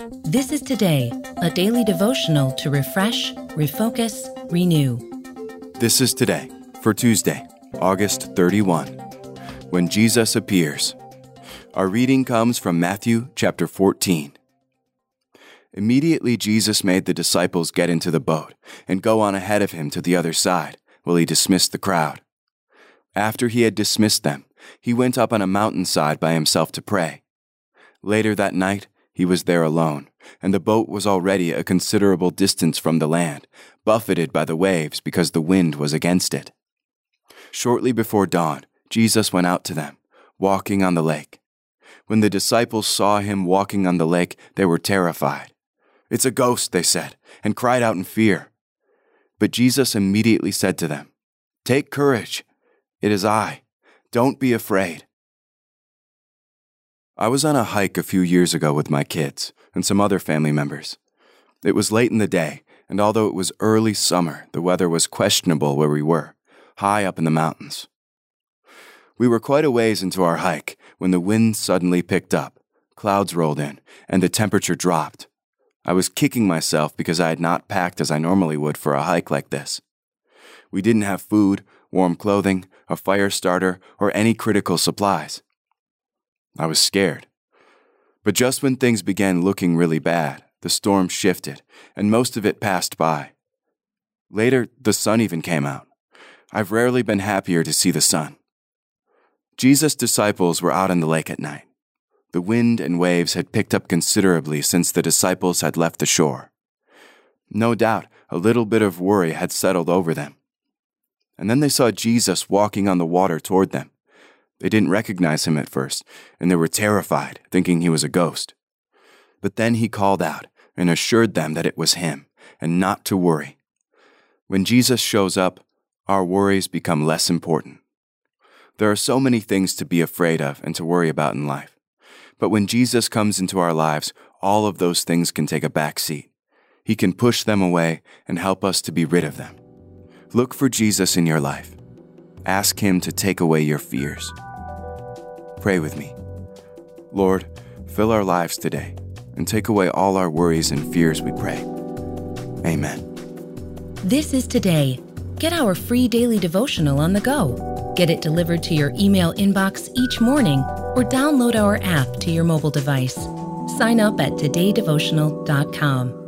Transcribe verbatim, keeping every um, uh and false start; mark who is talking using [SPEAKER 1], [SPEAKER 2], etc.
[SPEAKER 1] This is Today, a daily devotional to refresh, refocus, renew.
[SPEAKER 2] This is Today for Tuesday, August thirty-first, when Jesus appears. Our reading comes from Matthew chapter fourteen. Immediately Jesus made the disciples get into the boat and go on ahead of him to the other side, while he dismissed the crowd. After he had dismissed them, he went up on a mountainside by himself to pray. Later that night, he was there alone, and the boat was already a considerable distance from the land, buffeted by the waves because the wind was against it. Shortly before dawn, Jesus went out to them, walking on the lake. When the disciples saw him walking on the lake, they were terrified. "It's a ghost," they said, and cried out in fear. But Jesus immediately said to them, "Take courage. It is I. Don't be afraid." I was on a hike a few years ago with my kids and some other family members. It was late in the day, and although it was early summer, the weather was questionable where we were, high up in the mountains. We were quite a ways into our hike when the wind suddenly picked up, clouds rolled in, and the temperature dropped. I was kicking myself because I had not packed as I normally would for a hike like this. We didn't have food, warm clothing, a fire starter, or any critical supplies. I was scared. But just when things began looking really bad, the storm shifted, and most of it passed by. Later, the sun even came out. I've rarely been happier to see the sun. Jesus' disciples were out on the lake at night. The wind and waves had picked up considerably since the disciples had left the shore. No doubt, a little bit of worry had settled over them. And then they saw Jesus walking on the water toward them. They didn't recognize him at first, and they were terrified, thinking he was a ghost. But then he called out and assured them that it was him, and not to worry. When Jesus shows up, our worries become less important. There are so many things to be afraid of and to worry about in life. But when Jesus comes into our lives, all of those things can take a back seat. He can push them away and help us to be rid of them. Look for Jesus in your life. Ask him to take away your fears. Pray with me. Lord, fill our lives today and take away all our worries and fears, we pray. Amen.
[SPEAKER 1] This is Today. Get our free daily devotional on the go. Get it delivered to your email inbox each morning or download our app to your mobile device. Sign up at today devotional dot com.